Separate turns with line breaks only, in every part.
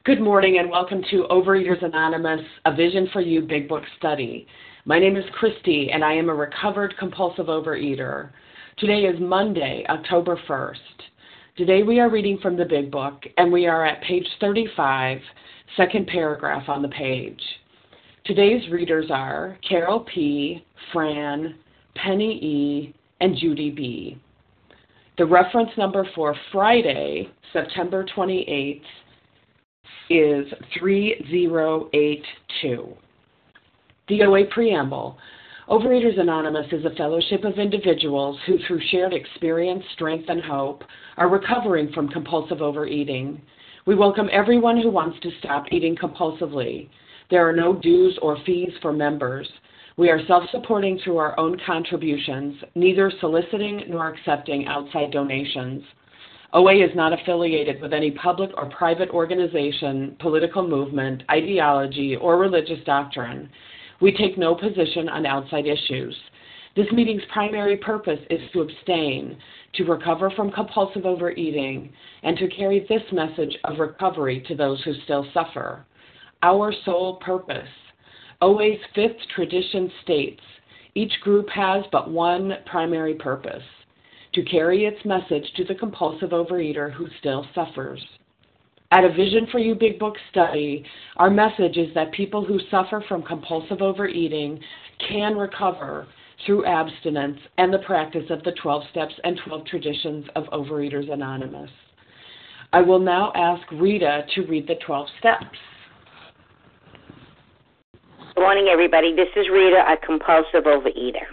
Good morning and welcome to Overeaters Anonymous, a Vision for You Big Book study. My name is Christy and I am a recovered compulsive overeater. Today is Monday, October 1st. Today we are reading from the Big Book and we are at page 35, second paragraph on the page. Today's readers are Carol P., Fran, Penny E., and Judy B. The reference number for Friday, September 28th, is 3082. The OA Preamble. Overeaters Anonymous is a fellowship of individuals who, through shared experience, strength, and hope, are recovering from compulsive overeating. We welcome everyone who wants to stop eating compulsively. There are no dues or fees for members. We are self-supporting through our own contributions, neither soliciting nor accepting outside donations. OA is not affiliated with any public or private organization, political movement, ideology, or religious doctrine. We take no position on outside issues. This meeting's primary purpose is to abstain, to recover from compulsive overeating, and to carry this message of recovery to those who still suffer. Our sole purpose. OA's fifth tradition states, each group has but one primary purpose: to carry its message to the compulsive overeater who still suffers. At a Vision for You Big Book study, our message is that people who suffer from compulsive overeating can recover through abstinence and the practice of the 12 steps and 12 traditions of Overeaters Anonymous. I will now ask Rita to read the 12 steps.
Good morning, everybody. This is Rita, a compulsive overeater.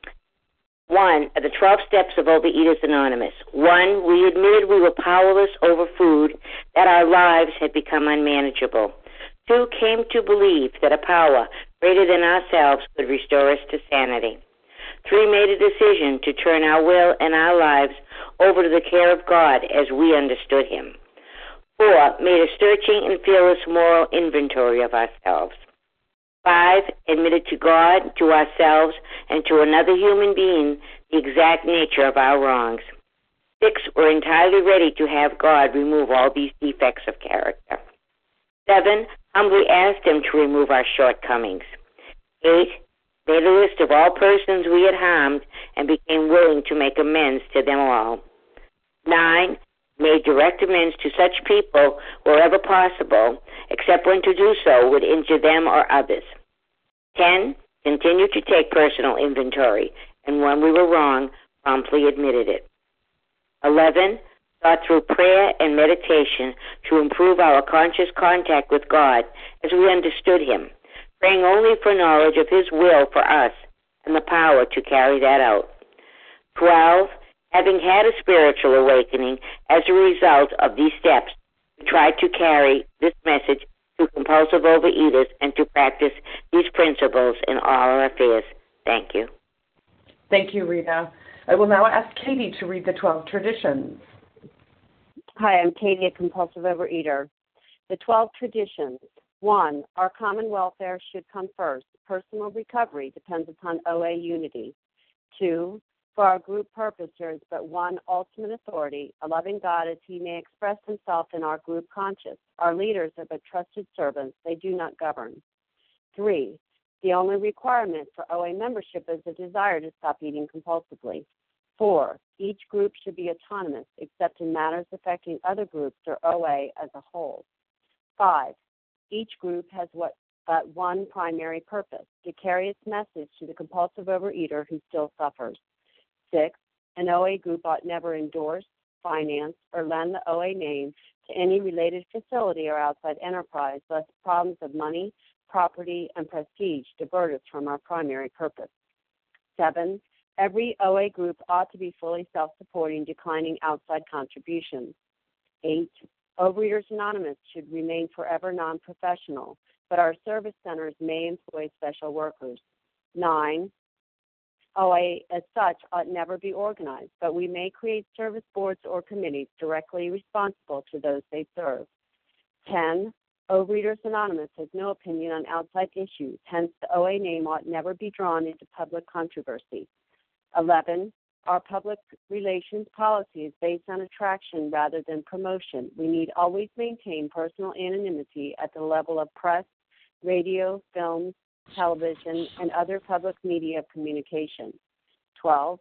1. The 12 steps of Overeaters Anonymous. 1. We admitted we were powerless over food, that our lives had become unmanageable. 2. Came to believe that a power greater than ourselves could restore us to sanity. 3. Made a decision to turn our will and our lives over to the care of God as we understood Him. 4. Made a searching and fearless moral inventory of ourselves. 5. Admitted to God, to ourselves, and to another human being the exact nature of our wrongs. 6. Were entirely ready to have God remove all these defects of character. 7. Humbly asked Him to remove our shortcomings. 8. Made a list of all persons we had harmed and became willing to make amends to them all. 9. Made direct amends to such people wherever possible, except when to do so would injure them or others. 10. Continued to take personal inventory, and when we were wrong, promptly admitted it. 11. Sought through prayer and meditation to improve our conscious contact with God as we understood Him, praying only for knowledge of His will for us and the power to carry that out. 12. Having had a spiritual awakening as a result of these steps, we tried to carry this message to compulsive overeaters and to practice these principles in all our affairs. Thank you.
Thank you, Rita. I will now ask Katie to read the 12 traditions.
Hi, I'm Katie, a compulsive overeater. The 12 traditions. 1. Our common welfare should come first. Personal recovery depends upon OA unity. 2. For our group purpose, there is but one ultimate authority, a loving God as He may express Himself in our group conscience. Our leaders are but trusted servants. They do not govern. 3. The only requirement for OA membership is a desire to stop eating compulsively. 4. Each group should be autonomous except in matters affecting other groups or OA as a whole. 5. Each group has but one primary purpose, to carry its message to the compulsive overeater who still suffers. 6. An OA group ought never endorse, finance, or lend the OA name to any related facility or outside enterprise, lest problems of money, property, and prestige divert us from our primary purpose. 7. Every OA group ought to be fully self-supporting, declining outside contributions. 8. Overeaters Anonymous should remain forever non-professional, but our service centers may employ special workers. 9. OA as such ought never be organized, but we may create service boards or committees directly responsible to those they serve. 10. Overeaters Anonymous has no opinion on outside issues, hence the OA name ought never be drawn into public controversy. 11. Our public relations policy is based on attraction rather than promotion. We need always maintain personal anonymity at the level of press, radio, film, television, and other public media communication. 12.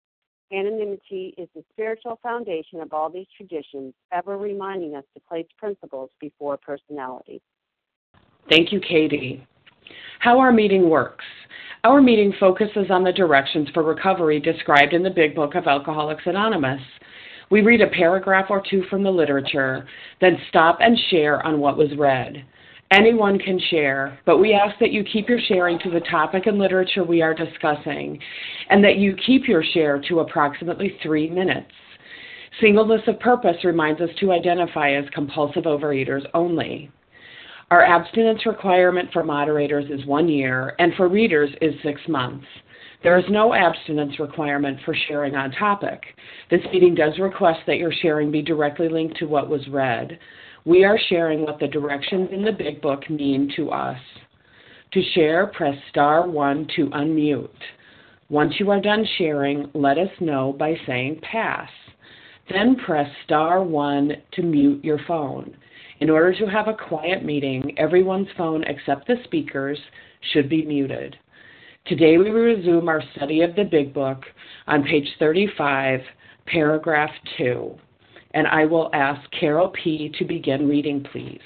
Anonymity is the spiritual foundation of all these traditions, ever reminding us to place principles before personality.
Thank you, Katie. How our meeting works. Our meeting focuses on the directions for recovery described in the Big Book of Alcoholics Anonymous. We read a paragraph or two from the literature, then stop and share on what was read. Anyone can share, but we ask that you keep your sharing to the topic and literature we are discussing, and that you keep your share to approximately 3 minutes. Singleness of purpose reminds us to identify as compulsive overeaters only. Our abstinence requirement for moderators is 1 year, and for readers is 6 months. There is no abstinence requirement for sharing on topic. This meeting does request that your sharing be directly linked to what was read. We are sharing what the directions in the Big Book mean to us. To share, press star 1 to unmute. Once you are done sharing, let us know by saying pass. Then press star 1 to mute your phone. In order to have a quiet meeting, everyone's phone except the speaker's should be muted. Today we resume our study of the Big Book on page 35, paragraph 2. And I will ask Carol P. to begin reading, please.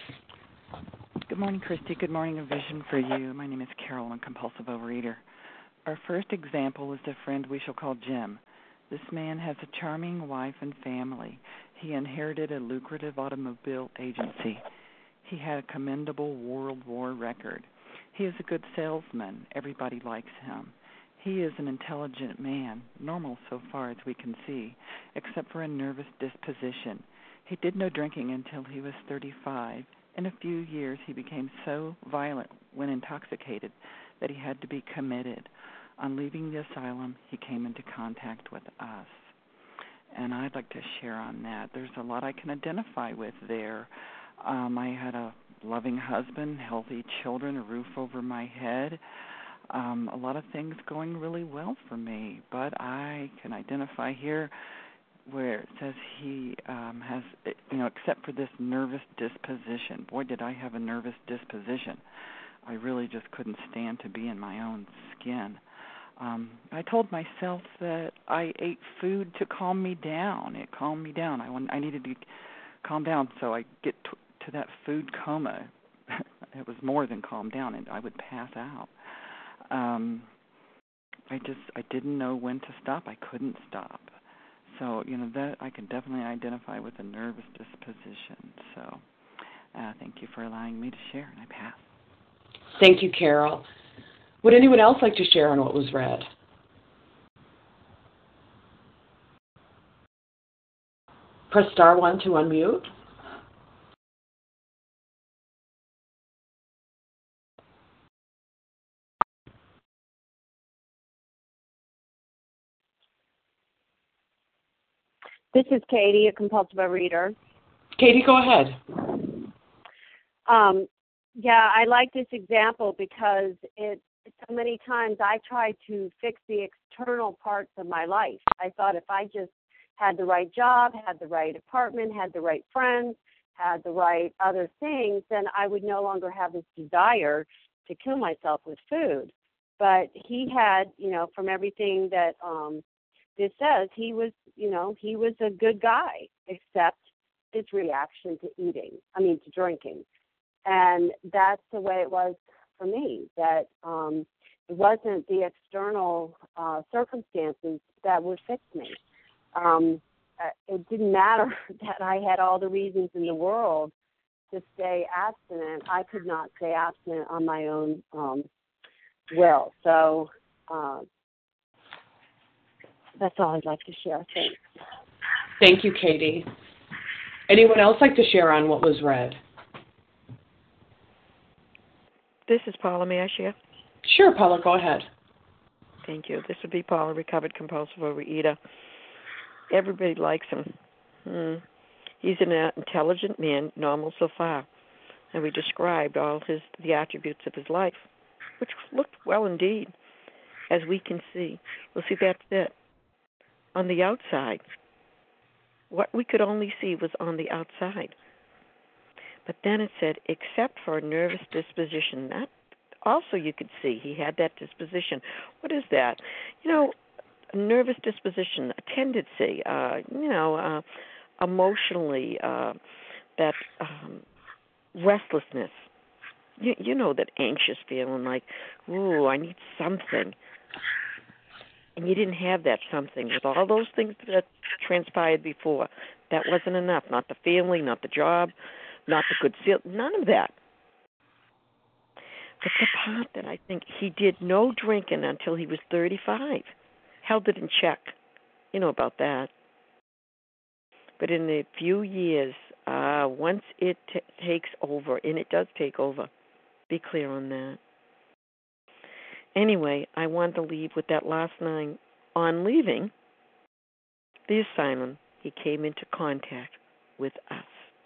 Good morning, Christy. Good morning, A Vision for You. My name is Carol. I'm a compulsive overeater. Our first example is a friend we shall call Jim. This man has a charming wife and family. He inherited a lucrative automobile agency. He had a commendable World War record. He is a good salesman. Everybody likes him. He is an intelligent man, normal so far as we can see, except for a nervous disposition. He did no drinking until he was 35. In a few years, he became so violent when intoxicated that he had to be committed. On leaving the asylum, he came into contact with us. And I'd like to share on that. There's a lot I can identify with there. I had a loving husband, healthy children, a roof over my head. A lot of things going really well for me, but I can identify here where it says he has, except for this nervous disposition. Boy, did I have a nervous disposition. I really just couldn't stand to be in my own skin. I told myself that I ate food to calm me down. It calmed me down. I needed to calm down so I get to that food coma. It was more than calm down, and I would pass out. I didn't know when to stop. I couldn't stop. So, that I can definitely identify with a nervous disposition. So, thank you for allowing me to share, and I pass.
Thank you, Carol. Would anyone else like to share on what was read? Press star 1 to unmute.
This is Katie, a compulsive overeater.
Katie, go ahead.
Yeah, I like this example because so many times I tried to fix the external parts of my life. I thought if I just had the right job, had the right apartment, had the right friends, had the right other things, then I would no longer have this desire to kill myself with food. But he had, from everything that this says, he was a good guy, except his reaction to drinking. And that's the way it was for me, that it wasn't the external circumstances that would fix me. It didn't matter that I had all the reasons in the world to stay abstinent. I could not stay abstinent on my own will. So that's all I'd like to share. Thanks.
Thank you, Katie. Anyone else like to share on what was read?
This is Paula. May I share?
Sure, Paula, go ahead.
Thank you. This would be Paula, recovered compulsive overeater. Everybody likes him. He's an intelligent man, normal so far. And we described all the attributes of his life, which looked well indeed, as we can see. Well, see, that's it. on the outside. What we could only see was on the outside. But then it said, except for a nervous disposition. That also you could see he had that disposition. What is that? A nervous disposition, a tendency, emotionally, that restlessness. You know that anxious feeling like, ooh, I need something. And you didn't have that something. With all those things that transpired before, that wasn't enough. Not the family, not the job, not the good seal, none of that. But the part that I think he did no drinking until he was 35. Held it in check. You know about that. But in a few years, once it takes over, and it does take over, be clear on that. Anyway, I wanted to leave with that last line. On leaving the asylum, he came into contact with us.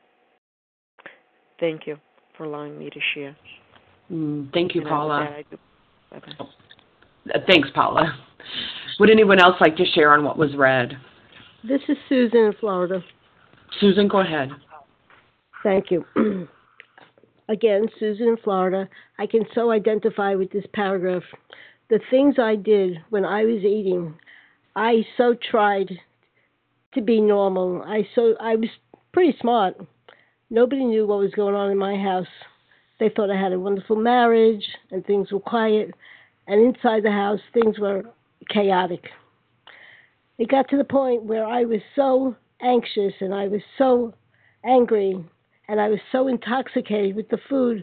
Thank you for allowing me to share.
Thank you, Paula.
Bye-bye.
Thanks, Paula. Would anyone else like to share on what was read?
This is Susan in Florida.
Susan, go ahead.
Thank you. Again, Susan in Florida. I can so identify with this paragraph. The things I did when I was eating, I so tried to be normal. I was pretty smart. Nobody knew what was going on in my house. They thought I had a wonderful marriage and things were quiet. And inside the house, things were chaotic. It got to the point where I was so anxious and I was so angry and I was so intoxicated with the food.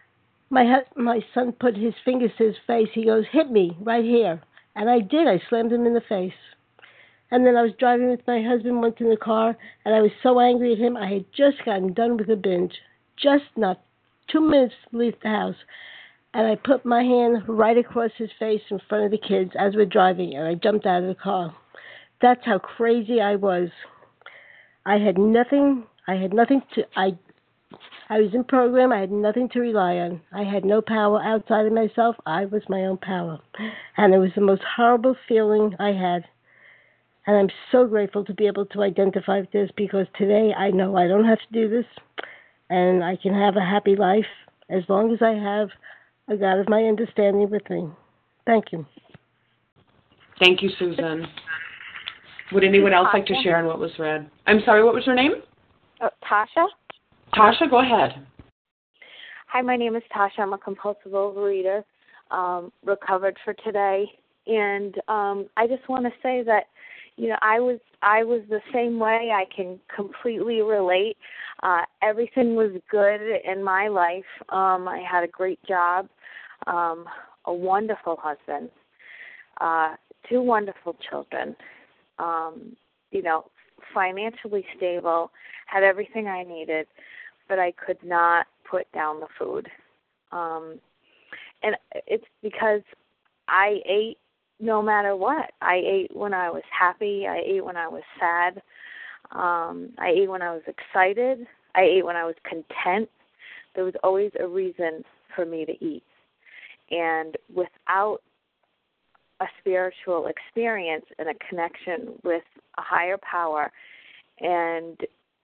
My son put his fingers to his face. He goes, hit me right here. And I did. I slammed him in the face. And then I was driving with my husband once in the car, and I was so angry at him. I had just gotten done with a binge, just not 2 minutes to leave the house. And I put my hand right across his face in front of the kids as we're driving, and I jumped out of the car. That's how crazy I was. I had nothing to, I was in program. I had nothing to rely on. I had no power outside of myself. I was my own power. And it was the most horrible feeling I had. And I'm so grateful to be able to identify with this because today I know I don't have to do this and I can have a happy life as long as I have a God of my understanding with me. Thank you.
Thank you, Susan. Would anyone else like to share on what was read? I'm sorry, what was your name?
Tasha.
Tasha, go ahead.
Hi, my name is Tasha. I'm a compulsive overeater, recovered for today. And I just want to say that, I was the same way. I can completely relate. Everything was good in my life. I had a great job, a wonderful husband, 2 wonderful children, financially stable, had everything I needed, but I could not put down the food. And it's because I ate no matter what. I ate when I was happy. I ate when I was sad. I ate when I was excited. I ate when I was content. There was always a reason for me to eat. And without a spiritual experience and a connection with a higher power and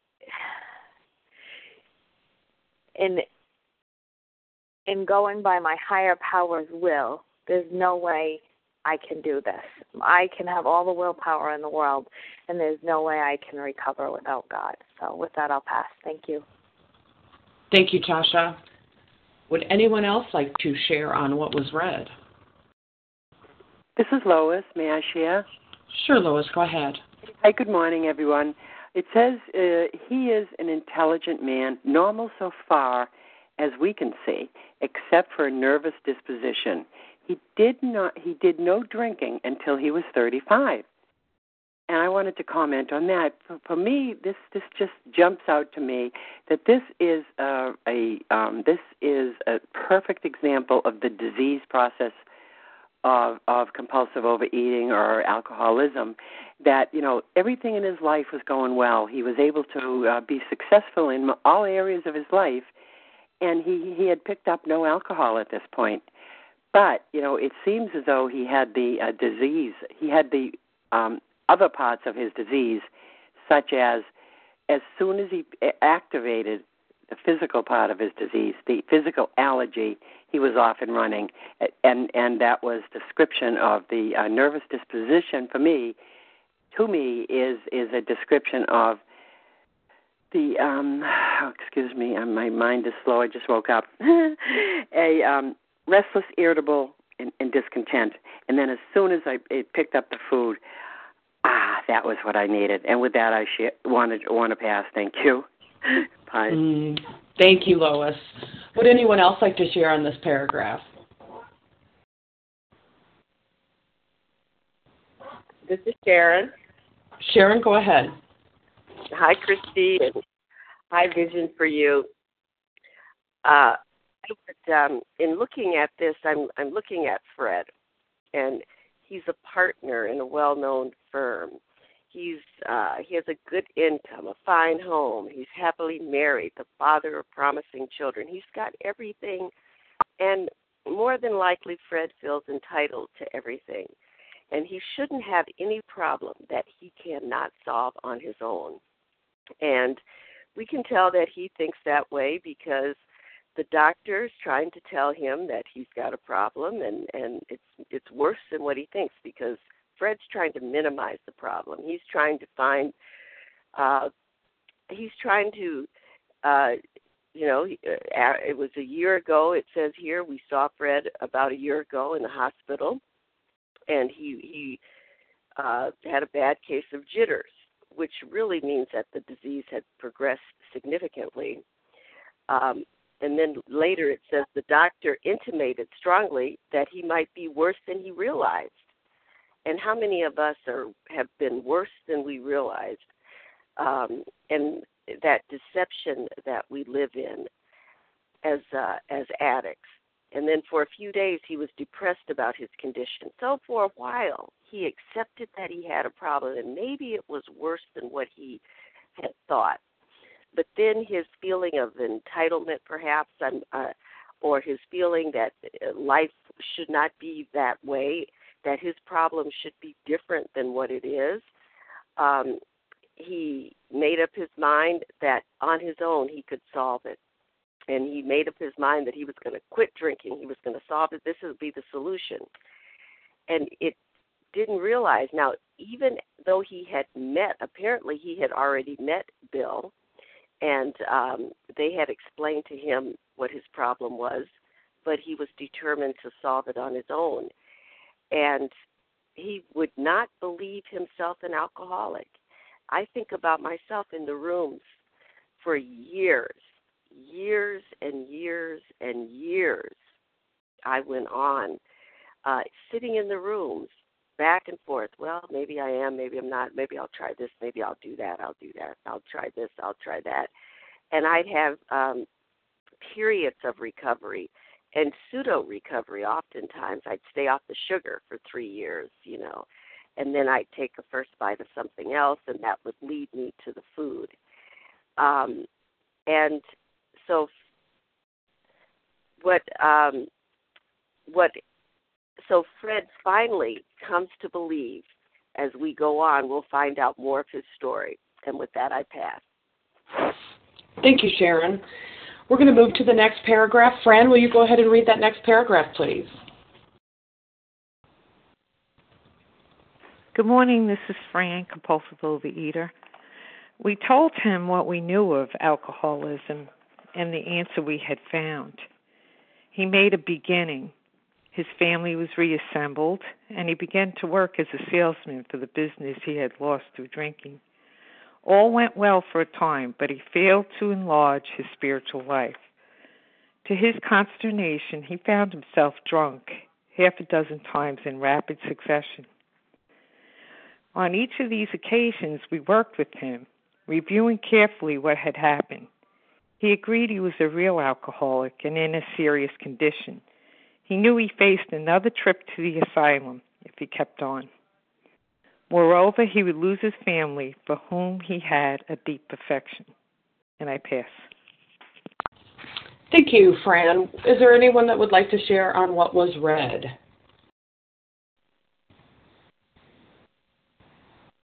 in going by my higher power's will, there's no way I can do this. I can have all the willpower in the world, and there's no way I can recover without God. So with that, I'll pass. Thank you.
Thank you, Tasha. Would anyone else like to share on what was read?
This is Lois. May I share?
Sure, Lois, go ahead.
Hi, good morning, everyone. It says he is an intelligent man, normal so far as we can see, except for a nervous disposition. He did no drinking until he was 35. And I wanted to comment on that. For me, this just jumps out to me that this is a perfect example of the disease process of compulsive overeating or alcoholism. That everything in his life was going well. He was able to be successful in all areas of his life, and he had picked up no alcohol at this point. But it seems as though he had the disease. He had the other parts of his disease, such as soon as he activated the physical part of his disease, the physical allergy, he was off and running. And that was description of the nervous disposition for me, to me, is a description of the, excuse me, my mind is slow, I just woke up, a restless, irritable, and discontent. And then as soon as I picked up the food, that was what I needed. And with that, I want to pass. Thank you. Bye.
Thank you, Lois. Would anyone else like to share on this paragraph?
This is Sharon.
Sharon, go ahead.
Hi, Christy, and hi, Vision for You. In looking at this, I'm looking at Fred, and he's a partner in a well-known firm. He has a good income, a fine home. He's happily married, the father of promising children. He's got everything, and more than likely, Fred feels entitled to everything. And he shouldn't have any problem that he cannot solve on his own. And we can tell that he thinks that way because the doctor's trying to tell him that he's got a problem, and it's worse than what he thinks, because Fred's trying to minimize the problem. He's trying to find, it was a year ago, it says here, we saw Fred about a year ago in the hospital, and he had a bad case of jitters, which really means that the disease had progressed significantly. And then later it says the doctor intimated strongly that he might be worse than he realized. And how many of us have been worse than we realized? And that deception that we live in as addicts. And then for a few days he was depressed about his condition. So for a while he accepted that he had a problem, and maybe it was worse than what he had thought. But then his feeling of entitlement, perhaps, or his feeling that life should not be that way, that his problem should be different than what it is, he made up his mind that on his own he could solve it. And he made up his mind that he was going to quit drinking. He was going to solve it. This would be the solution. And it didn't realize. Now, even though apparently he had already met Bill, and they had explained to him what his problem was, but he was determined to solve it on his own. And he would not believe himself an alcoholic. I think about myself in the rooms for years and years and years. I went on sitting in the rooms back and forth. Well, maybe I am, maybe I'm not. Maybe I'll try this. Maybe I'll do that. I'll try this. I'll try that. And I'd have periods of recovery and pseudo-recovery. Oftentimes I'd stay off the sugar for 3 years, and then I'd take a first bite of something else, and that would lead me to the food. And so so Fred finally comes to believe. As we go on, we'll find out more of his story. And with that, I pass.
Thank you, Sharon. We're going to move to the next paragraph. Fran, will you go ahead and read that next paragraph, please?
Good morning. This is Fran, compulsive overeater. We told him what we knew of alcoholism and the answer we had found. He made a beginning. His family was reassembled, and he began to work as a salesman for the business he had lost through drinking. All went well for a time, but he failed to enlarge his spiritual life. To his consternation, he found himself drunk 6 times in rapid succession. On each of these occasions, we worked with him, reviewing carefully what had happened. He agreed he was a real alcoholic and in a serious condition. He knew he faced another trip to the asylum if he kept on. Moreover, he would lose his family, for whom he had a deep affection. And I pass.
Thank you, Fran. Is there anyone that would like to share on what was read?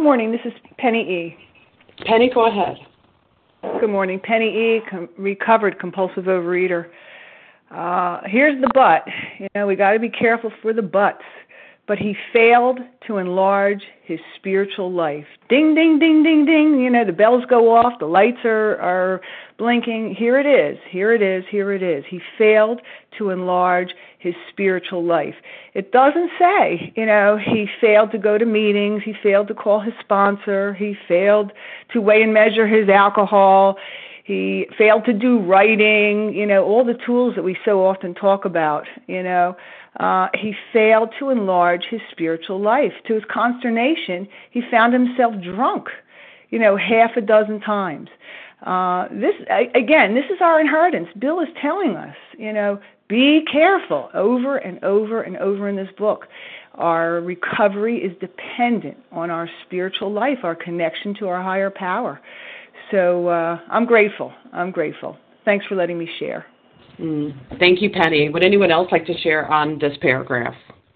morning. This is Penny E.
Penny, go ahead.
Good morning. Penny E., recovered compulsive overeater. Here's the but. We got to be careful for the buts. But he failed to enlarge his spiritual life. Ding, ding, ding, ding, ding. The bells go off. The lights are blinking. Here it is. Here it is. Here it is. He failed to enlarge his spiritual life. It doesn't say, he failed to go to meetings. He failed to call his sponsor. He failed to weigh and measure his alcohol. He failed to do writing, all the tools that we so often talk about, He failed to enlarge his spiritual life. To his consternation, he found himself drunk, half a dozen times. This is our inheritance. Bill is telling us, be careful over and over and over in this book. Our recovery is dependent on our spiritual life, our connection to our higher power. So I'm grateful. Thanks for letting me share.
Thank you, Penny. Would anyone else like to share on this paragraph?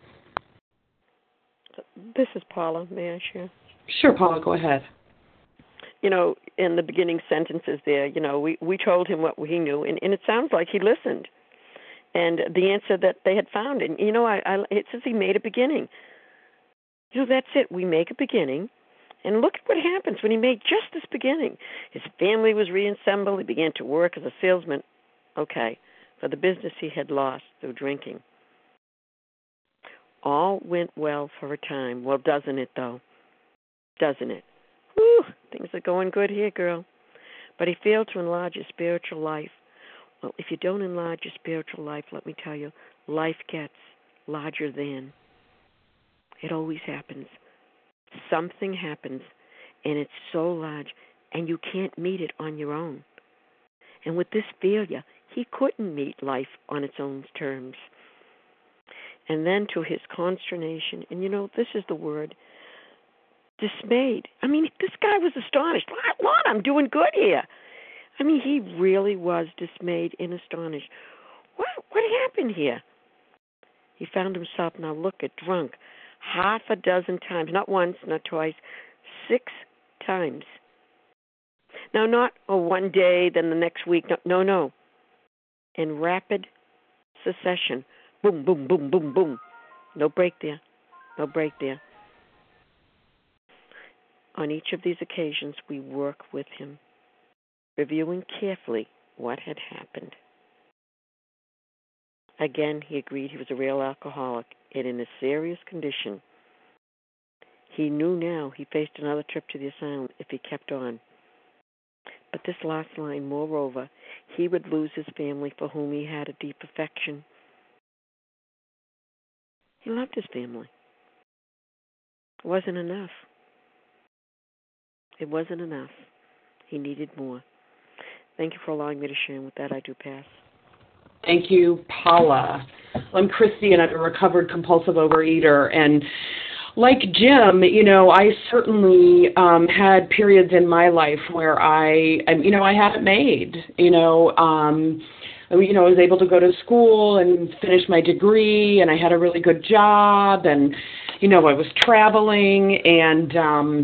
This is Paula. May I share?
Sure, Paula, go ahead.
In the beginning sentences there, we told him what he knew, and it sounds like he listened. And the answer that they had found, and, it says he made a beginning. That's it. We make a beginning. And look at what happens when he made just this beginning. His family was reassembled. He began to work as a salesman, for the business he had lost through drinking. All went well for a time. Well, doesn't it, though? Doesn't it? Whew, things are going good here, girl. But he failed to enlarge his spiritual life. Well, if you don't enlarge your spiritual life, let me tell you, life gets larger than. It always happens. Something happens, and it's so large, and you can't meet it on your own. And with this failure, he couldn't meet life on its own terms. And then to his consternation, and this is the word, dismayed. This guy was astonished. Lord, I'm doing good here. He really was dismayed and astonished. What happened here? He found himself, now look at, drunk, half a dozen times, not once, not twice, 6 times. Now, not one day, then the next week. No. In rapid succession. Boom, boom, boom, boom, boom. No break there. On each of these occasions, we work with him, reviewing carefully what had happened. Again, he agreed he was a real alcoholic and in a serious condition. He knew now he faced another trip to the asylum if he kept on. But this last line, moreover, he would lose his family for whom he had a deep affection. He loved his family. It wasn't enough. He needed more. Thank you for allowing me to share. And with that, I do pass.
Thank you, Paula. I'm Christy, and I'm a recovered compulsive overeater. And like Jim, I certainly had periods in my life where I hadn't made. I was able to go to school and finish my degree, and I had a really good job, and I was traveling, and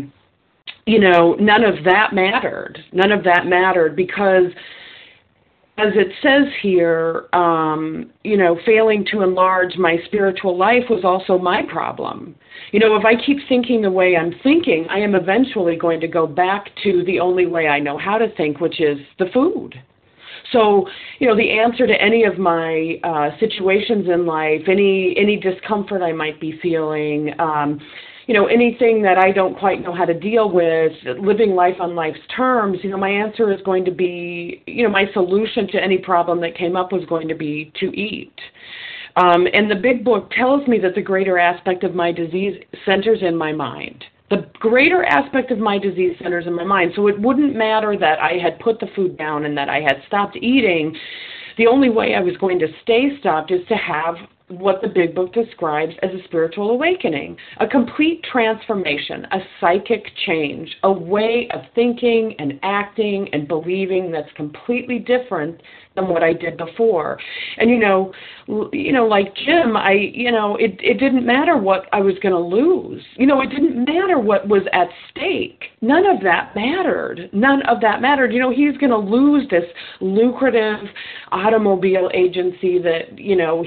none of that mattered. None of that mattered because, as it says here, failing to enlarge my spiritual life was also my problem. If I keep thinking the way I'm thinking, I am eventually going to go back to the only way I know how to think, which is the food. So, the answer to any of my situations in life, any discomfort I might be feeling, anything that I don't quite know how to deal with, living life on life's terms, my answer is going to be, my solution to any problem that came up was going to be to eat. And the big book tells me that the greater aspect of my disease centers in my mind. The greater aspect of my disease centers in my mind. So it wouldn't matter that I had put the food down and that I had stopped eating. The only way I was going to stay stopped is to have what the Big Book describes as a spiritual awakening, a complete transformation, a psychic change, a way of thinking and acting and believing that's completely different than what I did before. And like Jim, it didn't matter what I was going to lose. It didn't matter what was at stake. None of that mattered. He's going to lose this lucrative automobile agency that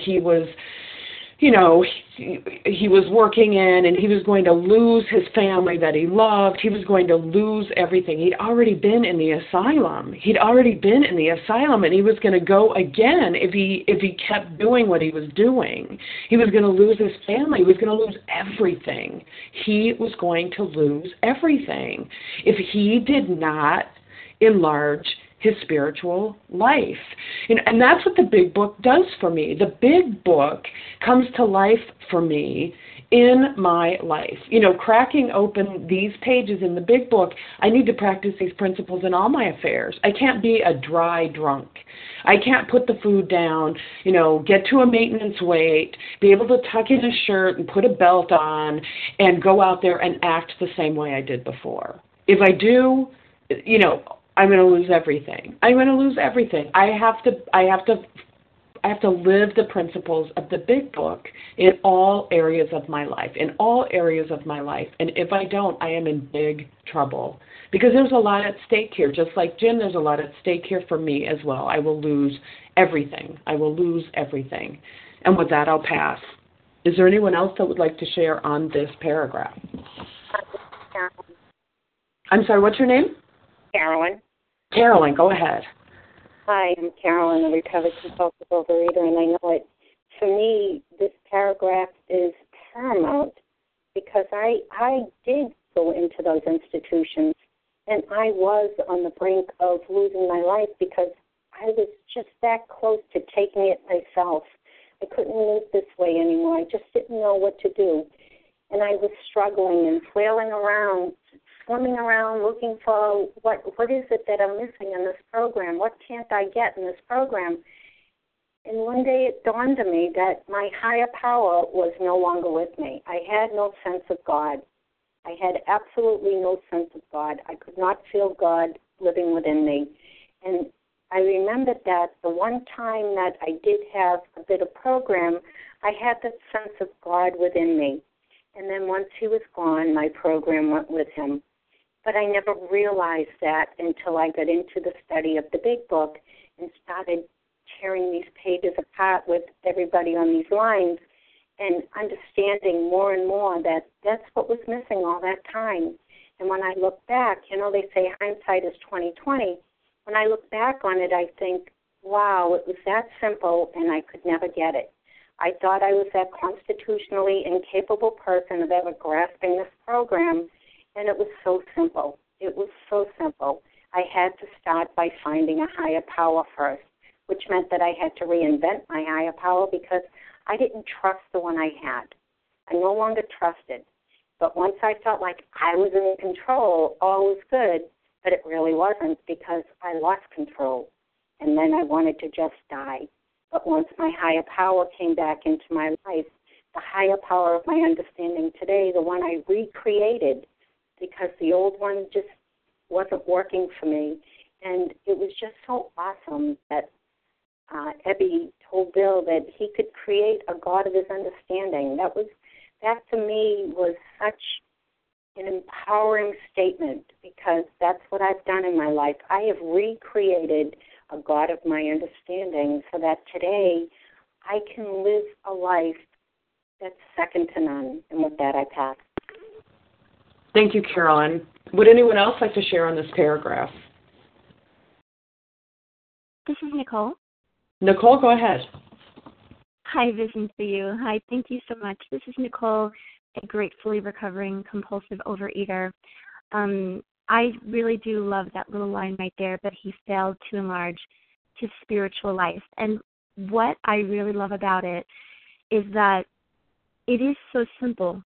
he was working in, and he was going to lose his family that he loved. He was going to lose everything. He'd already been in the asylum. And he was going to go again if he kept doing what he was doing. He was going to lose his family. He was going to lose everything. He was going to lose everything if he did not enlarge his spiritual life. And that's what the Big Book does for me. The Big Book comes to life for me in my life. Cracking open these pages in the Big Book, I need to practice these principles in all my affairs. I can't be a dry drunk. I can't put the food down, get to a maintenance weight, be able to tuck in a shirt and put a belt on and go out there and act the same way I did before. If I do, I'm going to lose everything. I have to live the principles of the Big Book in all areas of my life. And if I don't, I am in big trouble. Because there's a lot at stake here. Just like Jim, there's a lot at stake here for me as well. I will lose everything. And with that, I'll pass. Is there anyone else that would like to share on this paragraph? I'm sorry, what's your name? Carolyn, go ahead.
Hi, I'm Carolyn, a recovered compulsive overeater, and I know it. For me, this paragraph is paramount because I did go into those institutions, and I was on the brink of losing my life because I was just that close to taking it myself. I couldn't live this way anymore. I just didn't know what to do. And I was struggling and flailing around, swimming around, looking for what is it that I'm missing in this program? What can't I get in this program? And one day it dawned on me that my higher power was no longer with me. I had no sense of God. I had absolutely no sense of God. I could not feel God living within me. And I remembered that the one time that I did have a bit of program, I had that sense of God within me. And then once he was gone, my program went with him. But I never realized that until I got into the study of the Big Book and started tearing these pages apart with everybody on these lines and understanding more and more that that's what was missing all that time. And when I look back, they say hindsight is 20/20. When I look back on it, I think, wow, it was that simple and I could never get it. I thought I was that constitutionally incapable person of ever grasping this program, and it was so simple. I had to start by finding a higher power first, which meant that I had to reinvent my higher power because I didn't trust the one I had. I no longer trusted. But once I felt like I was in control, all was good, but it really wasn't because I lost control, and then I wanted to just die. But once my higher power came back into my life, the higher power of my understanding today, the one I recreated, because the old one just wasn't working for me. And it was just so awesome that Ebby told Bill that he could create a God of his understanding. That to me was such an empowering statement because that's what I've done in my life. I have recreated a God of my understanding so that today I can live a life that's second to none. And with that, I pass.
Thank you, Carolyn. Would anyone else like to share on this paragraph?
This is Nicole.
Nicole, go ahead.
Hi, Vision for You. Hi, thank you so much. This is Nicole, a gratefully recovering compulsive overeater. I really do love that little line right there, but he failed to enlarge his spiritual life. And what I really love about it is that it is so simple.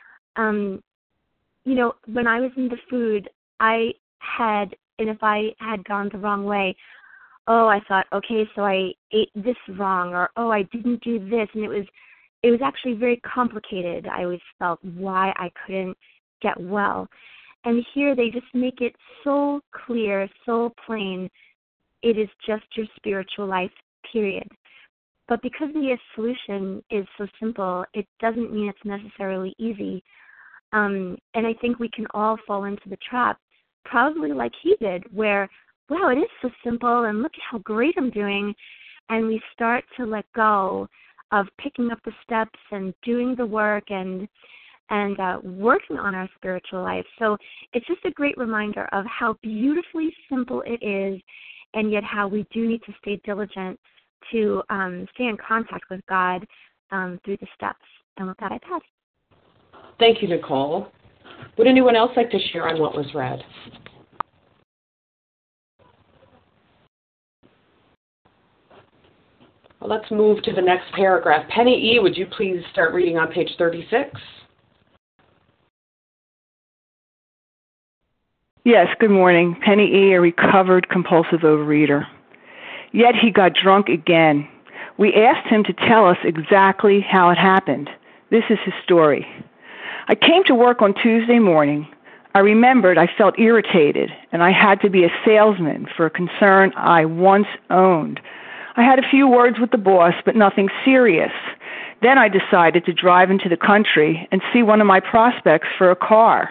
When I was in the food, and if I had gone the wrong way, oh, I thought, okay, so I ate this wrong, or oh, I didn't do this, and it was actually very complicated. I always felt why I couldn't get well. And here they just make it so clear, so plain. It is just your spiritual life, period. But because the solution is so simple, it doesn't mean it's necessarily easy. And I think we can all fall into the trap, probably like he did, where, wow, it is so simple, and look at how great I'm doing. And we start to let go of picking up the steps and doing the work and working on our spiritual life. So it's just a great reminder of how beautifully simple it is, and yet how we do need to stay diligent to stay in contact with God through the steps. And with that, I pass.
Thank you, Nicole. Would anyone else like to share on what was read? Well, let's move to the next paragraph. Penny E., would you please start reading on page 36?
Yes, good morning. Penny E., a recovered compulsive overeater. Yet he got drunk again. We asked him to tell us exactly how it happened. This is his story. I came to work on Tuesday morning. I remembered I felt irritated, and I had to be a salesman for a concern I once owned. I had a few words with the boss, but nothing serious. Then I decided to drive into the country and see one of my prospects for a car.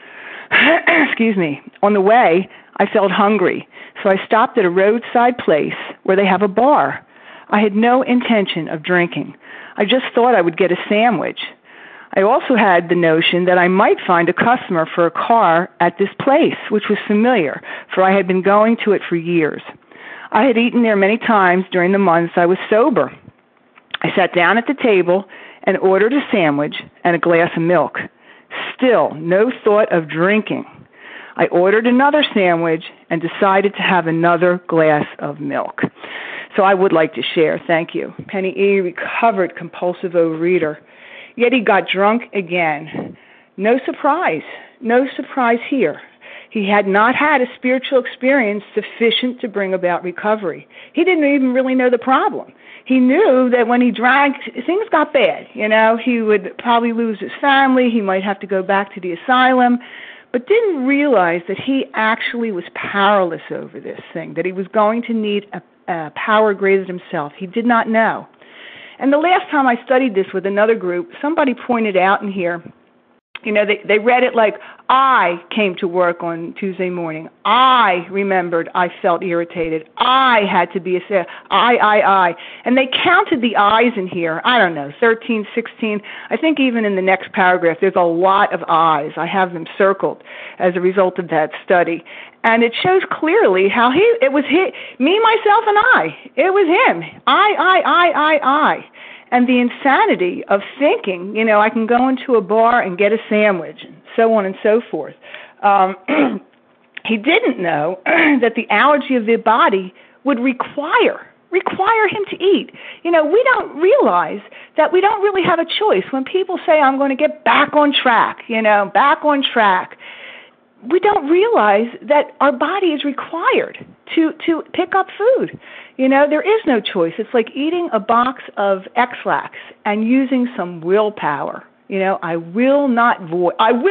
Excuse me. On the way, I felt hungry, so I stopped at a roadside place where they have a bar. I had no intention of drinking. I just thought I would get a sandwich. I also had the notion that I might find a customer for a car at this place, which was familiar, for I had been going to it for years. I had eaten there many times during the months I was sober. I sat down at the table and ordered a sandwich and a glass of milk. Still, no thought of drinking. I ordered another sandwich and decided to have another glass of milk. So I would like to share. Thank you. Penny E., recovered compulsive overeater. Yet he got drunk again. No surprise. No surprise here. He had not had a spiritual experience sufficient to bring about recovery. He didn't even really know the problem. He knew that when he drank, things got bad. You know, he would probably lose his family. He might have to go back to the asylum, but didn't realize that he actually was powerless over this thing, that he was going to need a power greater than himself. He did not know. And the last time I studied this with another group, somebody pointed out in here, you know, they read it like, I came to work on Tuesday morning. I remembered I felt irritated. I had to be I. And they counted the I's in here, I don't know, 13, 16. I think even in the next paragraph, there's a lot of I's. I have them circled as a result of that study. And it shows clearly how it was me, myself, and I. It was him. I. And the insanity of thinking, you know, I can go into a bar and get a sandwich, and so on and so forth. He didn't know that the allergy of the body would require him to eat. You know, we don't realize that we don't really have a choice. When people say, I'm going to get back on track, we don't realize that our body is required to pick up food. You know, there is no choice. It's like eating a box of X-Lax and using some willpower. You know, I will not void.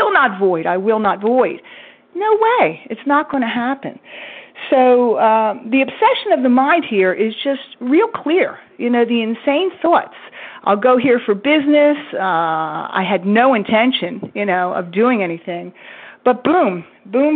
No way. It's not going to happen. So the obsession of the mind here is just real clear. You know, the insane thoughts. I'll go here for business. I had no intention, you know, of doing anything. But boom.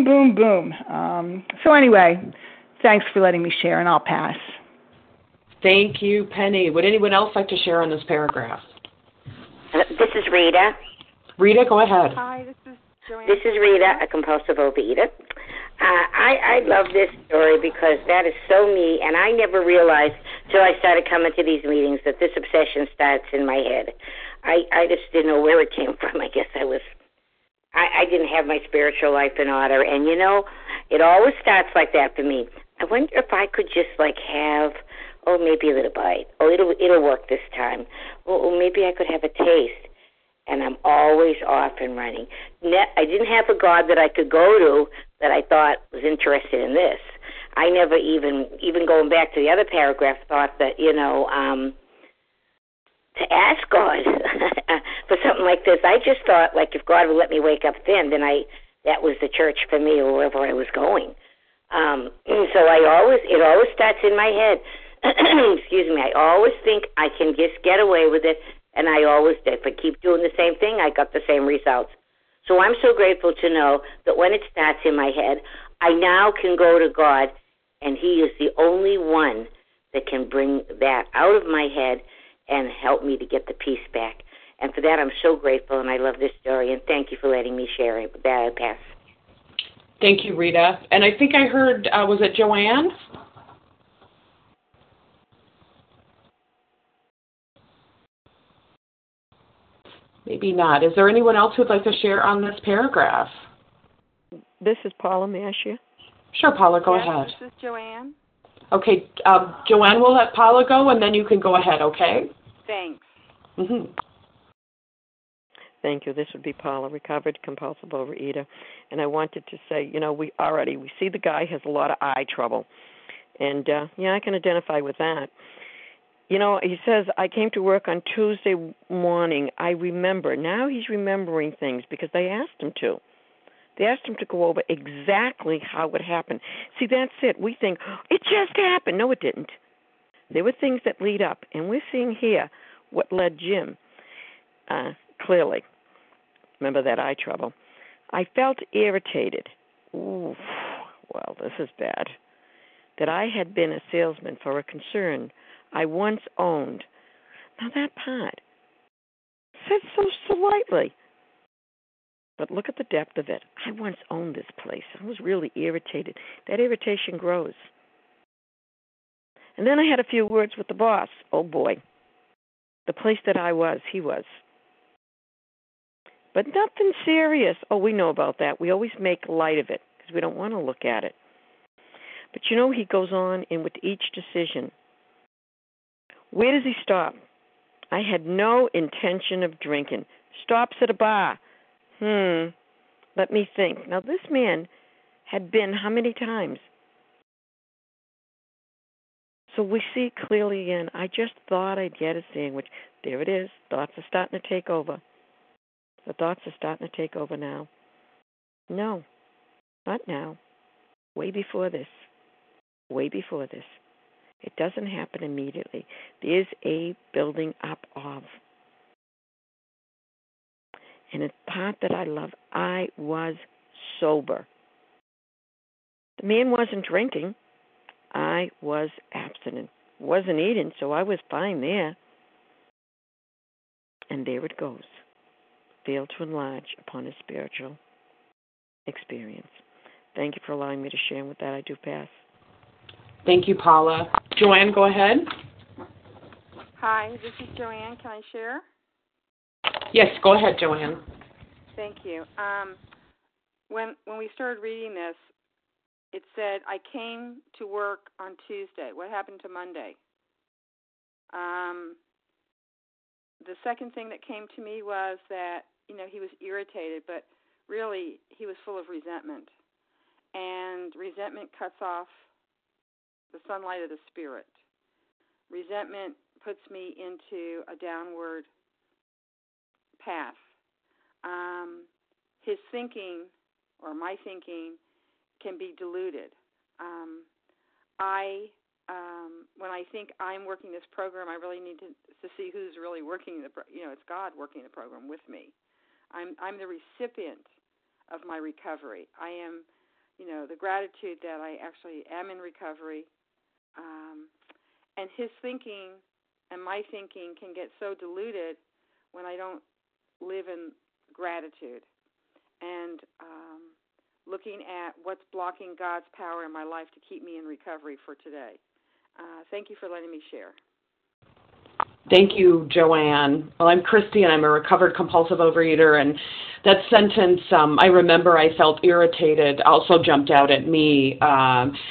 So anyway, thanks for letting me share, and I'll pass.
Thank you, Penny. Would anyone else like to share on this paragraph?
This is Rita.
Rita, go ahead.
Hi, this is Joanne.
This is Rita, a compulsive overeater. I love this story because that is so me, and I never realized till I started coming to these meetings that this obsession starts in my head. I just didn't know where it came from. I guess I didn't have my spiritual life in order, and you know, it always starts like that for me. I wonder if I could just have, maybe a little bite. It'll work this time. Or maybe I could have a taste. And I'm always off and running. I didn't have a God that I could go to that I thought was interested in this. I never even going back to the other paragraph, thought that, to ask God for something like this. I just thought, like, if God would let me wake up thin, then that was the church for me or wherever I was going. So it always starts in my head. Excuse me. I always think I can just get away with it, and I always do. If I keep doing the same thing, I got the same results. So I'm so grateful to know that when it starts in my head, I now can go to God, and He is the only one that can bring that out of my head and help me to get the peace back. And for that, I'm so grateful, and I love this story, and thank you for letting me share it. With that, I pass.
Thank you, Rita. And I think I heard, was it Joanne? Maybe not. Is there anyone else who would like to share on this paragraph?
This is Paula. May I share?
Sure, Paula, go ahead.
This is Joanne.
Okay, Joanne will let Paula go, and then you can go ahead, okay?
Thanks.
Mm-hmm.
Thank you. This would be Paula, recovered compulsive overeater. And I wanted to say, we see the guy has a lot of eye trouble. And, I can identify with that. He says, I came to work on Tuesday morning. I remember. Now he's remembering things because they asked him to. They asked him to go over exactly how it happened. See, that's it. We think, it just happened. No, it didn't. There were things that lead up. And we're seeing here what led Jim clearly. Remember that eye trouble. I felt irritated. Ooh, well, this is bad. That I had been a salesman for a concern I once owned. Now that part said so lightly. But look at the depth of it. I once owned this place. I was really irritated. That irritation grows. And then I had a few words with the boss. Oh, boy. The place that I was, he was. But nothing serious. Oh, we know about that. We always make light of it because we don't want to look at it. But he goes on, and with each decision, where does he stop? I had no intention of drinking. Stops at a bar. Let me think. Now, this man had been how many times? So we see clearly again, I just thought I'd get a sandwich. There it is. Thoughts are starting to take over. The thoughts are starting to take over now. No, not now. Way before this. Way before this. It doesn't happen immediately. There's a building up of. And the part that I love, I was sober. The man wasn't drinking. I was abstinent. Wasn't eating, so I was fine there. And there it goes. Failed to enlarge upon his spiritual experience. Thank you for allowing me to share. And with that, I do pass.
Thank you, Paula. Joanne, go ahead.
Hi, this is Joanne. Can I share?
Yes, go ahead, Joanne.
Thank you. When we started reading this, it said, I came to work on Tuesday. What happened to Monday? The second thing that came to me was that, he was irritated, but really he was full of resentment. And resentment cuts off the sunlight of the spirit. Resentment puts me into a downward path. His thinking, or my thinking, can be diluted. When I think I'm working this program, I really need to see who's really working it's God working the program with me. I'm the recipient of my recovery. I am, the gratitude that I actually am in recovery. And his thinking and my thinking can get so diluted when I don't live in gratitude. And looking at what's blocking God's power in my life to keep me in recovery for today. Thank you for letting me share.
Thank you, Joanne. Well, I'm Christy, and I'm a recovered compulsive overeater, and that sentence, I remember I felt irritated, also jumped out at me.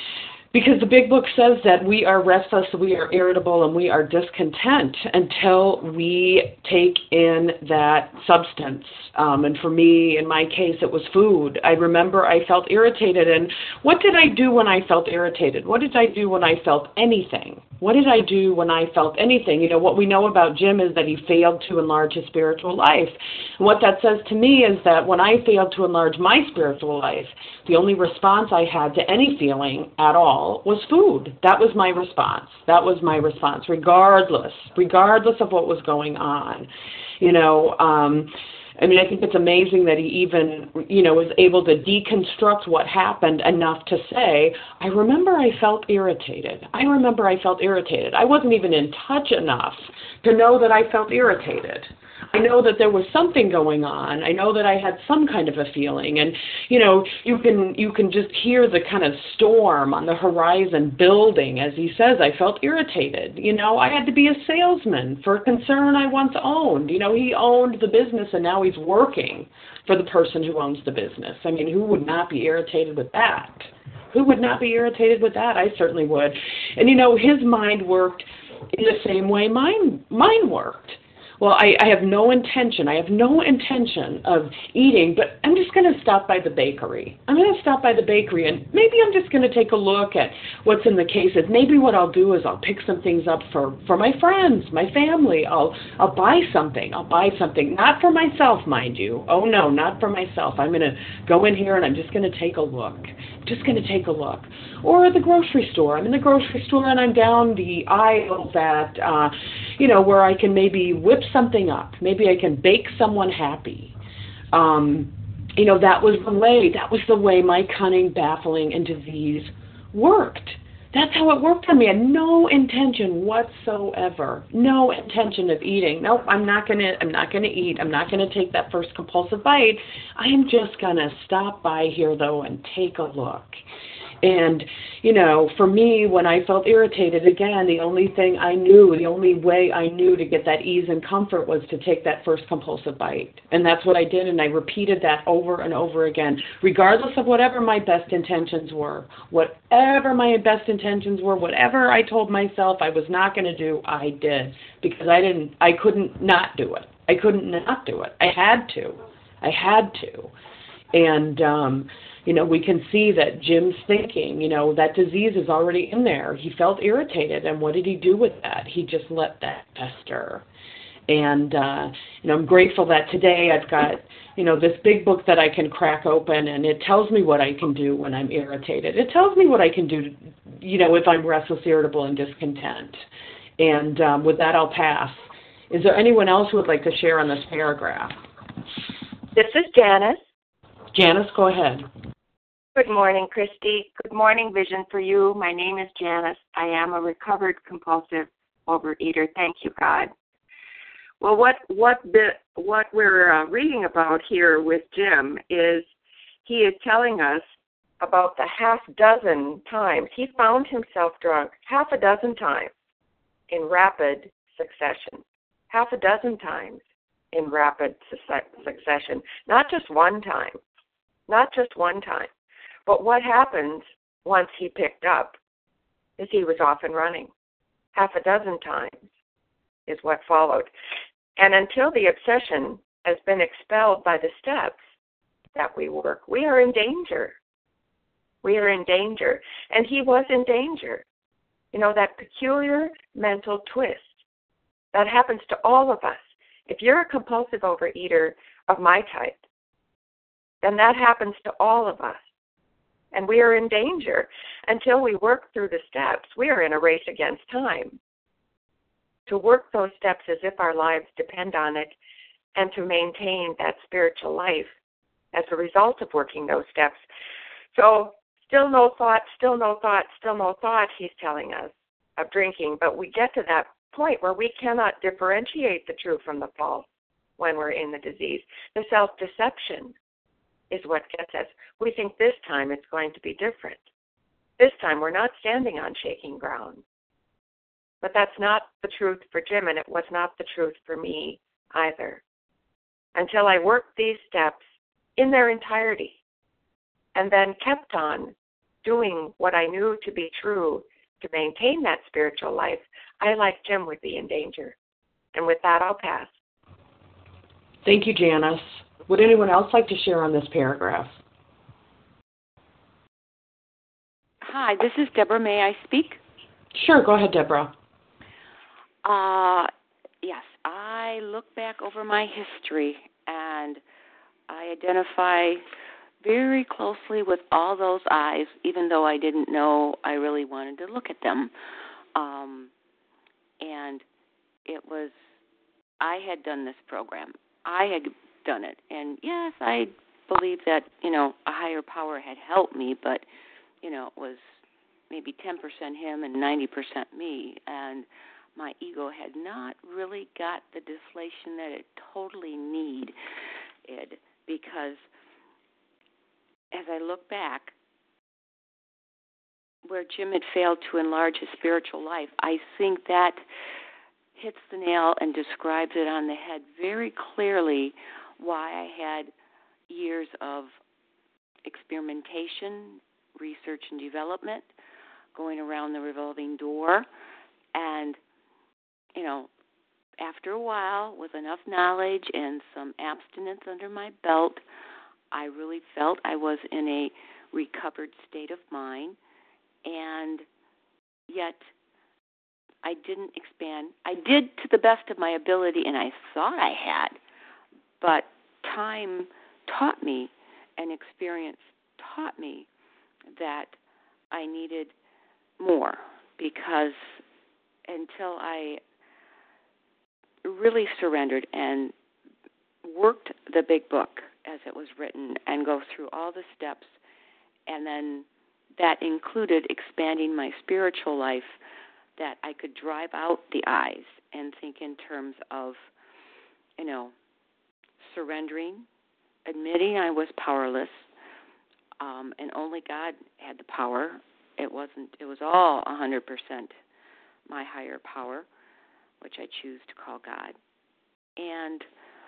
Because the Big Book says that we are restless, we are irritable, and we are discontent until we take in that substance. And for me, in my case, it was food. I remember I felt irritated. And what did I do when I felt irritated? What did I do when I felt anything? What did I do when I felt anything? You know, what we know about Jim is that he failed to enlarge his spiritual life. And what that says to me is that when I failed to enlarge my spiritual life, the only response I had to any feeling at all was food. That was my response. That was my response, regardless of what was going on. You know, I mean, I think it's amazing that he even, you know, was able to deconstruct what happened enough to say, I remember I felt irritated. I wasn't even in touch enough to know that I felt irritated. I know that there was something going on. I know that I had some kind of a feeling. And, you know, you can just hear the kind of storm on the horizon building. As he says, I felt irritated. You know, I had to be a salesman for a concern I once owned. You know, he owned the business and now he's working for the person who owns the business. I mean, who would not be irritated with that? Who would not be irritated with that? I certainly would. And, you know, his mind worked in the same way mine worked. Well, I have no intention of eating, but I'm just going to stop by the bakery. And maybe I'm just going to take a look at what's in the cases. Maybe what I'll do is I'll pick some things up for my friends, my family. I'll buy something. Not for myself, mind you. Oh, no, not for myself. I'm going to go in here and I'm just going to take a look. Or at the grocery store. I'm in the grocery store and I'm down the aisle that, you know, where I can maybe whip something up. Maybe I can bake someone happy. You know, that was the way my cunning, baffling, and disease worked. That's how it worked for me. I had no intention whatsoever. No intention of eating. Nope, I'm not gonna eat. I'm not gonna take that first compulsive bite. I am just gonna stop by here though and take a look. And, you know, for me, when I felt irritated, again, the only way I knew to get that ease and comfort was to take that first compulsive bite. And that's what I did, and I repeated that over and over again, regardless of whatever my best intentions were. Whatever I told myself I was not going to do, I did. Because I couldn't not do it. I had to. And, you know, we can see that Jim's thinking, you know, that disease is already in there. He felt irritated, and what did he do with that? He just let that fester. And, you know, I'm grateful that today I've got, you know, this big book that I can crack open, and it tells me what I can do when I'm irritated. It tells me what I can do, you know, if I'm restless, irritable, and discontent. And with that, I'll pass. Is there anyone else who would like to share on this paragraph?
This is Janice.
Janice, go ahead.
Good morning, Christy. Good morning, Vision for You. My name is Janice. I am a recovered compulsive overeater. Thank you, God. Well, what we're reading about here with Jim is he is telling us about the half dozen times he found himself drunk, half a dozen times in rapid succession. Half a dozen times in rapid succession. Not just one time. But what happens once he picked up is he was off and running. Half a dozen times is what followed. And until the obsession has been expelled by the steps that we work, we are in danger. And he was in danger. You know, that peculiar mental twist that happens to all of us. If you're a compulsive overeater of my type, then that happens to all of us. And we are in danger. Until we work through the steps, we are in a race against time. To work those steps as if our lives depend on it, and to maintain that spiritual life as a result of working those steps. So, still no thought, he's telling us, of drinking. But we get to that point where we cannot differentiate the true from the false when we're in the disease. The self-deception is what gets us. We think this time it's going to be different. This time we're not standing on shaking ground. But that's not the truth for Jim, and it was not the truth for me either. Until I worked these steps in their entirety and then kept on doing what I knew to be true to maintain that spiritual life, I, like Jim, would be in danger. And with that, I'll pass.
Thank you, Janice. Would anyone else like to share on this paragraph?
Hi, this is Deborah. May I speak?
Sure, go ahead, Deborah.
Yes, I look back over my history and I identify very closely with all those eyes, even though I didn't know I really wanted to look at them. And it was, I had done this program. I had done it. And yes, I believe that, a higher power had helped me, but, it was maybe 10% him and 90% me. And my ego had not really got the deflation that it totally needed, because as I look back, where Jim had failed to enlarge his spiritual life, I think that hits the nail and describes it on the head very clearly why I had years of experimentation, research and development, going around the revolving door, and, after a while, with enough knowledge and some abstinence under my belt, I really felt I was in a recovered state of mind, and yet I didn't expand. I did to the best of my ability, and I thought I had, but time taught me and experience taught me that I needed more, because until I really surrendered and worked the big book as it was written and go through all the steps, and then that included expanding my spiritual life, that I could drive out the eyes and think in terms of, surrendering, admitting I was powerless, and only God had the power. It was all 100% my higher power, which I choose to call God. And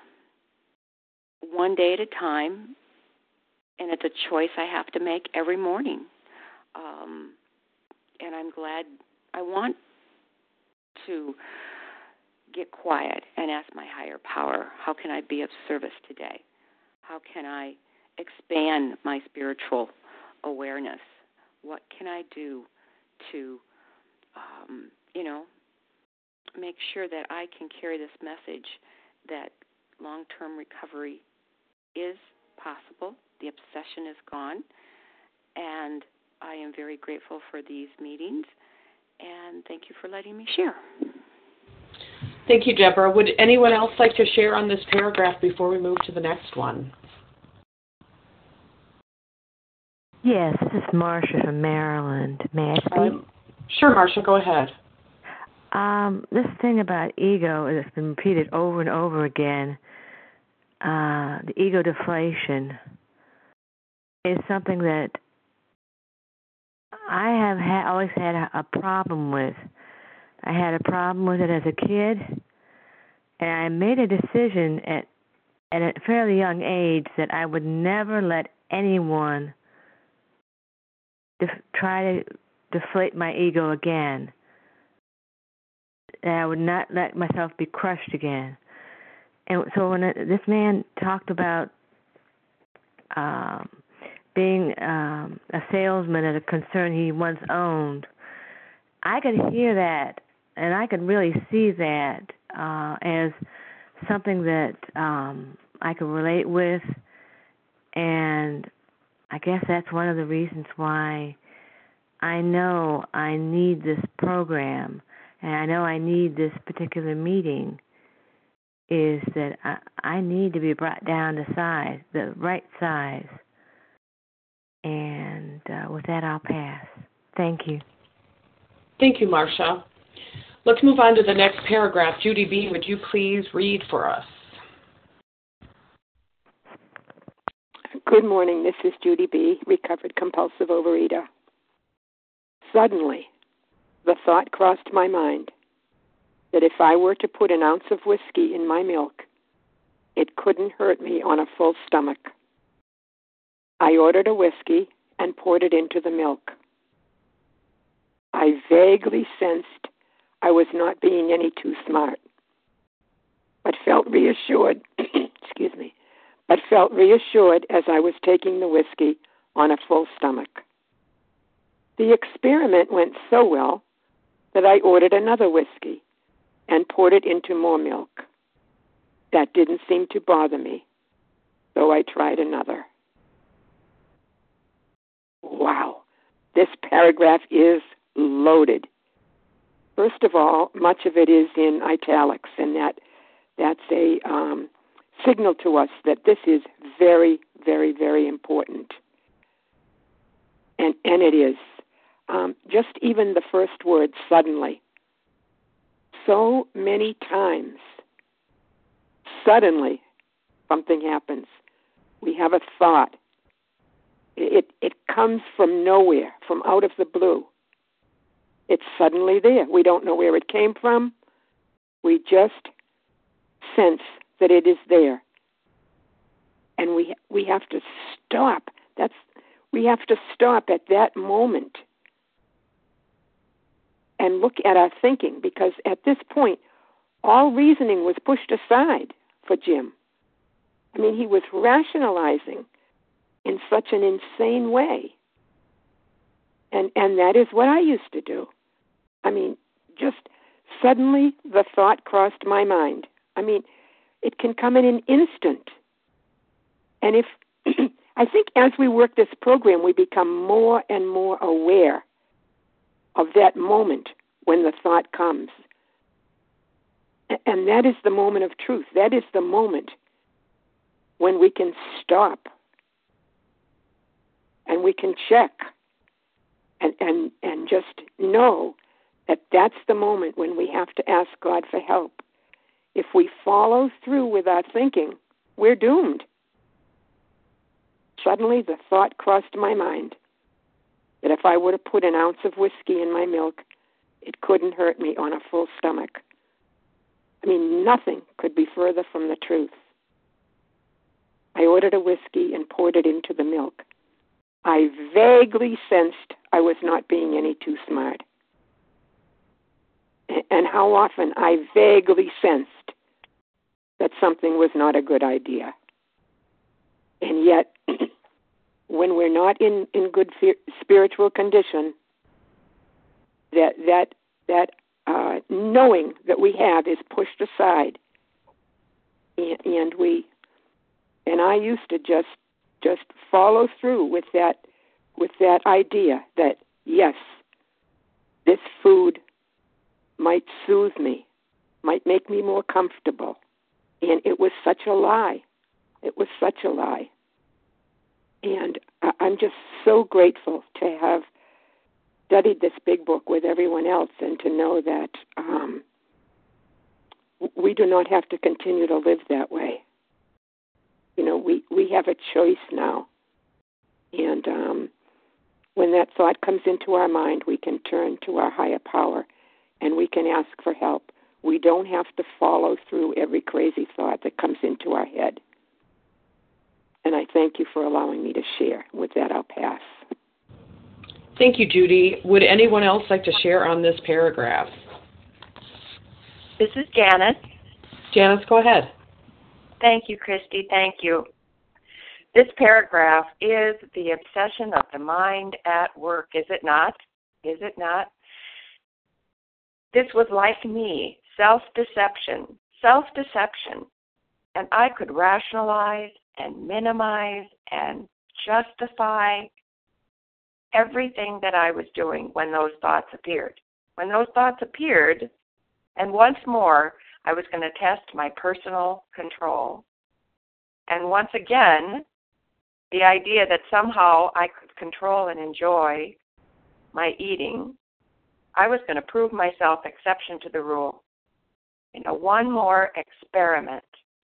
one day at a time, and it's a choice I have to make every morning. And I'm glad. I want to get quiet and ask my higher power, how can I be of service today? How can I expand my spiritual awareness? What can I do to, make sure that I can carry this message that long-term recovery is possible, the obsession is gone, and I am very grateful for these meetings, and thank you for letting me share.
Thank you, Deborah. Would anyone else like to share on this paragraph before we move to the next one?
Yes, this is Marcia from Maryland. May I speak?
Sure, Marcia, go ahead.
This thing about ego that's been repeated over and over again, the ego deflation, is something that I have always had a problem with. I had a problem with it as a kid, and I made a decision at a fairly young age that I would never let anyone try to deflate my ego again. And I would not let myself be crushed again. And so when this man talked about being a salesman at a concern he once owned, I could hear that, and I could really see that as something that I could relate with, and I guess that's one of the reasons why I know I need this program, and I know I need this particular meeting, is that I need to be brought down to size, the right size. And with that, I'll pass. Thank you.
Thank you, Marcia. Let's move on to the next paragraph. Judy B., would you please read for us?
Good morning. This is Judy B., recovered compulsive overeater. Suddenly, the thought crossed my mind that if I were to put an ounce of whiskey in my milk, it couldn't hurt me on a full stomach. I ordered a whiskey
and poured it into the milk. I vaguely sensed I was not being any too smart, but felt reassured, excuse me, but felt reassured as I was taking the whiskey on a full stomach. The experiment went so well that I ordered another whiskey and poured it into more milk. That didn't seem to bother me, so I tried another. Wow, this paragraph is loaded. First of all, much of it is in italics, and that's a signal to us that this is very, very, very important. And it is. Just even the first word, suddenly. So many times, suddenly, something happens. We have a thought. It comes from nowhere, from out of the blue. It's suddenly there. We don't know where it came from. We just sense that it is there. And we have to stop. We have to stop at that moment and look at our thinking, because at this point, all reasoning was pushed aside for Jim. I mean, he was rationalizing in such an insane way. And that is what I used to do. I mean, just suddenly the thought crossed my mind. I mean, it can come in an instant. And if I think as we work this program, we become more and more aware of that moment when the thought comes. And that is the moment of truth. That is the moment when we can stop and we can check and just know that that's the moment when we have to ask God for help. If we follow through with our thinking, we're doomed. Suddenly the thought crossed my mind that if I were to put an ounce of whiskey in my milk, it couldn't hurt me on a full stomach. I mean, nothing could be further from the truth. I ordered a whiskey and poured it into the milk. I vaguely sensed I was not being any too smart. And how often I vaguely sensed that something was not a good idea. And yet, when we're not in good spiritual condition, that knowing that we have is pushed aside, and I used to just follow through with that idea that yes, this food might soothe me, might make me more comfortable, and it was such a lie. It was such a lie. And I'm just so grateful to have studied this big book with everyone else and to know that we do not have to continue to live that way. You know, we have a choice now. And when that thought comes into our mind, we can turn to our higher power and we can ask for help. We don't have to follow through every crazy thought that comes into our head. And I thank you for allowing me to share. With that, I'll pass.
Thank you, Judy. Would anyone else like to share on this paragraph?
This is Janice.
Janice, go ahead.
Thank you, Christy. Thank you. This paragraph is the obsession of the mind at work, is it not? Is it not? This was like me, self-deception. And I could rationalize and minimize and justify everything that I was doing when those thoughts appeared. When those thoughts appeared, and once more, I was going to test my personal control. And once again, the idea that somehow I could control and enjoy my eating, I was going to prove myself exception to the rule. You know, one more experiment.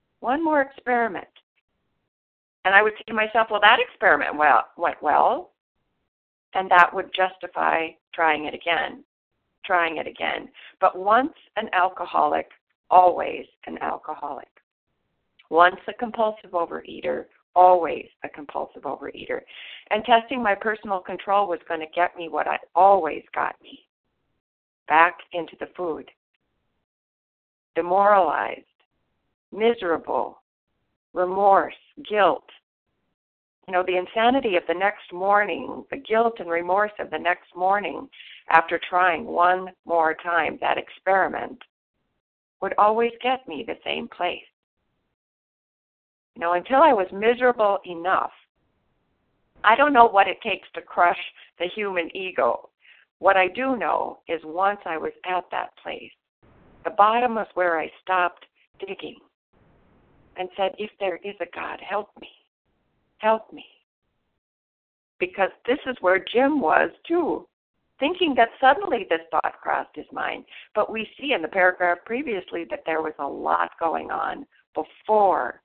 And I would say to myself, well, that experiment went well, and that would justify trying it again. But once an alcoholic, always an alcoholic. Once a compulsive overeater, always a compulsive overeater. And testing my personal control was going to get me what it always got me, back into the food. Demoralized, miserable, remorse, guilt. You know, the insanity of the next morning, the guilt and remorse of the next morning after trying one more time that experiment would always get me the same place. You know, until I was miserable enough. I don't know what it takes to crush the human ego. What I do know is once I was at that place, the bottom was where I stopped digging and said, if there is a God, help me. Help me. Because this is where Jim was too, thinking that suddenly this thought crossed his mind. But we see in the paragraph previously that there was a lot going on before.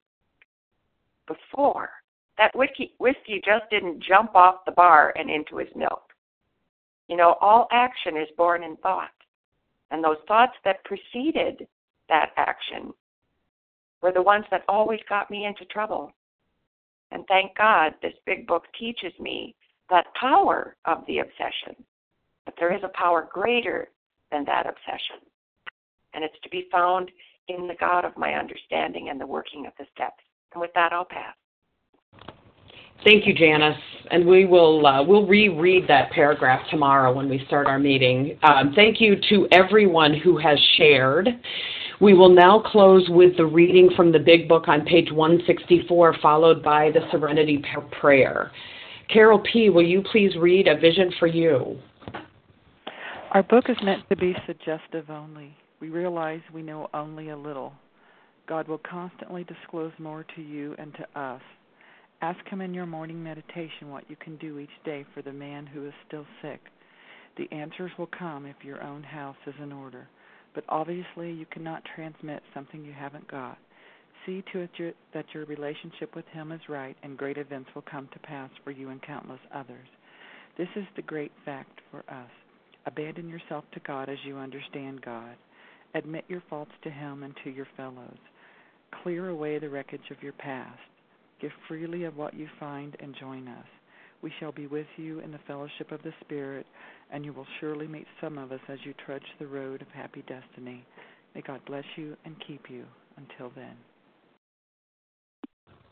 That whiskey just didn't jump off the bar and into his milk. You know, all action is born in thought. And those thoughts that preceded that action were the ones that always got me into trouble. And thank God this big book teaches me that power of the obsession. But there is a power greater than that obsession. And it's to be found in the God of my understanding and the working of the steps. And with that, I'll pass.
Thank you, Janice. And we'll reread that paragraph tomorrow when we start our meeting. Thank you to everyone who has shared. We will now close with the reading from the Big Book on page 164, followed by the Serenity Prayer. Carol P., will you please read A Vision for You?
Our book is meant to be suggestive only. We realize we know only a little. God will constantly disclose more to you and to us. Ask him in your morning meditation what you can do each day for the man who is still sick. The answers will come if your own house is in order. But obviously you cannot transmit something you haven't got. See to it that your relationship with him is right, and great events will come to pass for you and countless others. This is the great fact for us. Abandon yourself to God as you understand God. Admit your faults to him and to your fellows. Clear away the wreckage of your past. Give freely of what you find and join us. We shall be with you in the fellowship of the Spirit, and you will surely meet some of us as you trudge the road of happy destiny. May God bless you and keep you. Until then.